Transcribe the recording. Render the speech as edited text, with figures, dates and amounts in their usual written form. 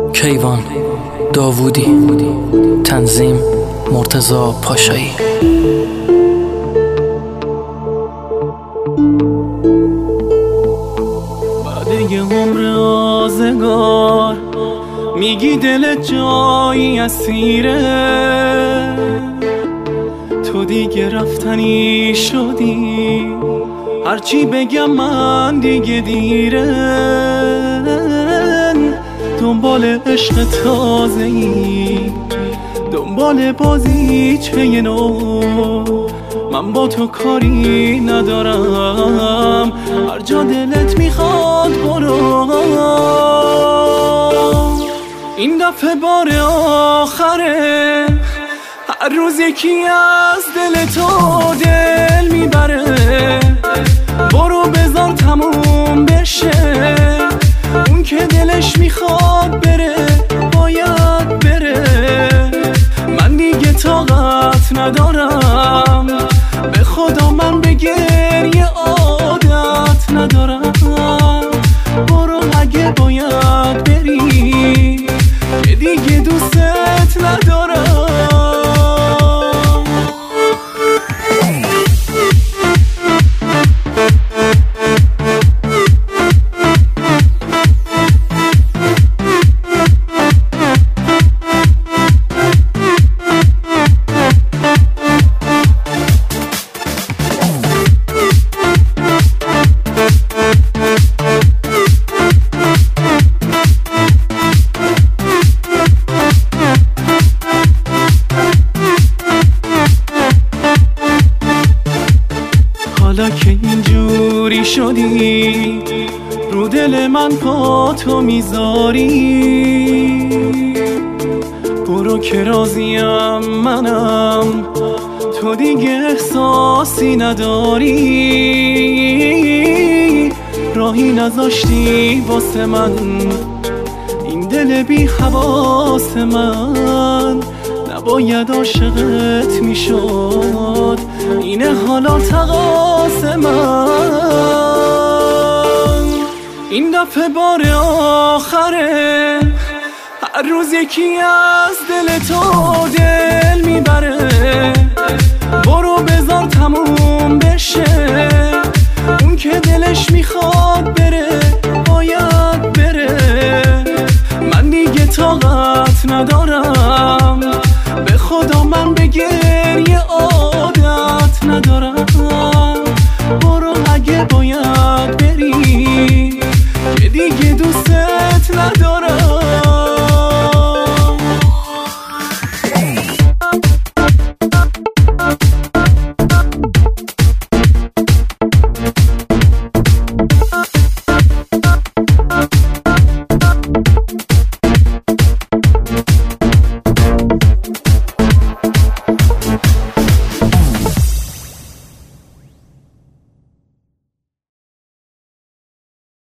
کیوان داوودی، تنظیم مرتضی پاشایی. بعد یه عمر آزگار میگی دل جایی اسیره، تو دیگه رفتنی شدی، هرچی بگم من دیگه دیره. دنبال عشق تازه‌ای، دنبال بازیچه نو، من با تو کاری ندارم، هر جا دلت میخواد برو. این دفعه بار آخره، هر روز یکی از دل تو دل میبره. برو بذار تموم بشه، اون که دلش میخواد بره باید بره. من دیگه طاقت ندارم، به خدا من به گریه عادت ندارم. برو اگه باید بری، که دیگه دوستت ندارم. حالا که اینجوری شدی، رو دل من پا تو میذاری. برو که راضیم منم، تو دیگه احساسی نداری. راهی نذاشتی واسه من، این دل بی حواس من نباید عاشقت میشد. اینه حالا تقاص من، این دفعه بار آخره، هر روز یکی از دل تو دل میبره. برو بذار تموم بشه، اون که دلش میخواد بره باید بره. من دیگه طاقت ندارم، به خدا من به گریه عادت ندارم. برو اگه باید بری، که دیگه دوستت ندارم.